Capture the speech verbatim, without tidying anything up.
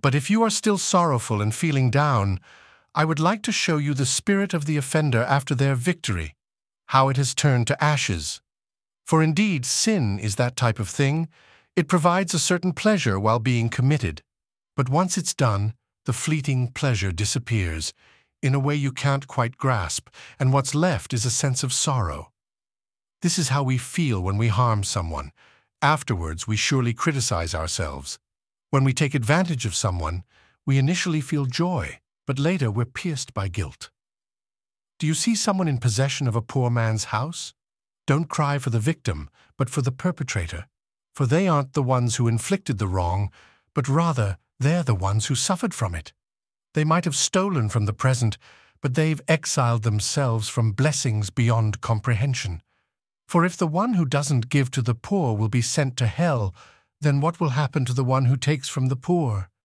But if you are still sorrowful and feeling down, I would like to show you the spirit of the offender after their victory, how it has turned to ashes. For indeed, sin is that type of thing. It provides a certain pleasure while being committed. But once it's done, the fleeting pleasure disappears in a way you can't quite grasp, and what's left is a sense of sorrow. This is how we feel when we harm someone. Afterwards, we surely criticize ourselves. When we take advantage of someone, we initially feel joy, but later we're pierced by guilt. Do you see someone in possession of a poor man's house? Don't cry for the victim, but for the perpetrator, for they aren't the ones who inflicted the wrong, but rather they're the ones who suffered from it. They might have stolen from the present, but they've exiled themselves from blessings beyond comprehension. For if the one who doesn't give to the poor will be sent to hell, then what will happen to the one who takes from the poor?